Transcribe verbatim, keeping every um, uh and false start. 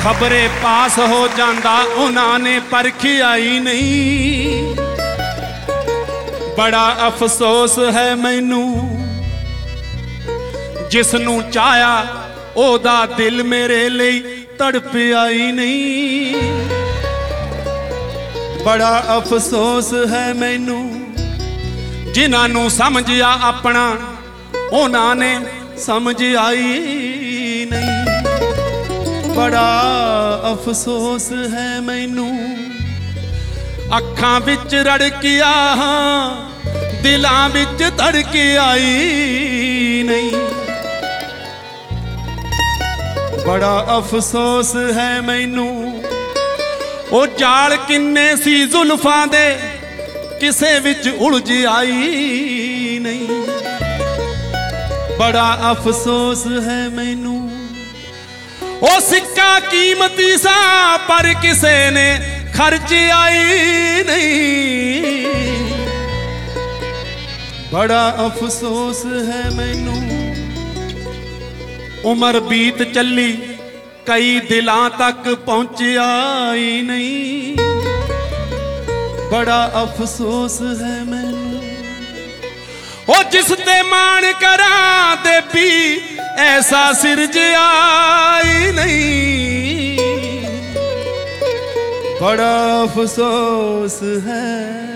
खबरे पास हो जांदा उन्होंने परखिया ही नहीं। बड़ा अफसोस है मैनू जिसनू चाया ओदा दिल मेरे लिए तड़पिया ही नहीं। बड़ा अफसोस है मैनू जिन्होंने समझिया अपना उन्होंने समझ आई नहीं। बड़ा अफसोस है मैनू अखां विच रड़किया दिलां विच धड़की आई नहीं। बड़ा अफसोस है मैनू ओ जाल किन्ने सी जुल्फां दे किसे विच उलझ आई नहीं। बड़ा अफसोस है मैनू ओ सिक्का कीमती सा पर किसे ने खर्च आई नहीं। बड़ा अफसोस है मैनू उम्र बीत चली कई दिलां तक पहुंचिया ही नहीं। बड़ा अफसोस है मैनू ओ जिस ते मान करा दे भी ऐसा सिरजिया ही नहीं। बड़ा अफसोस है।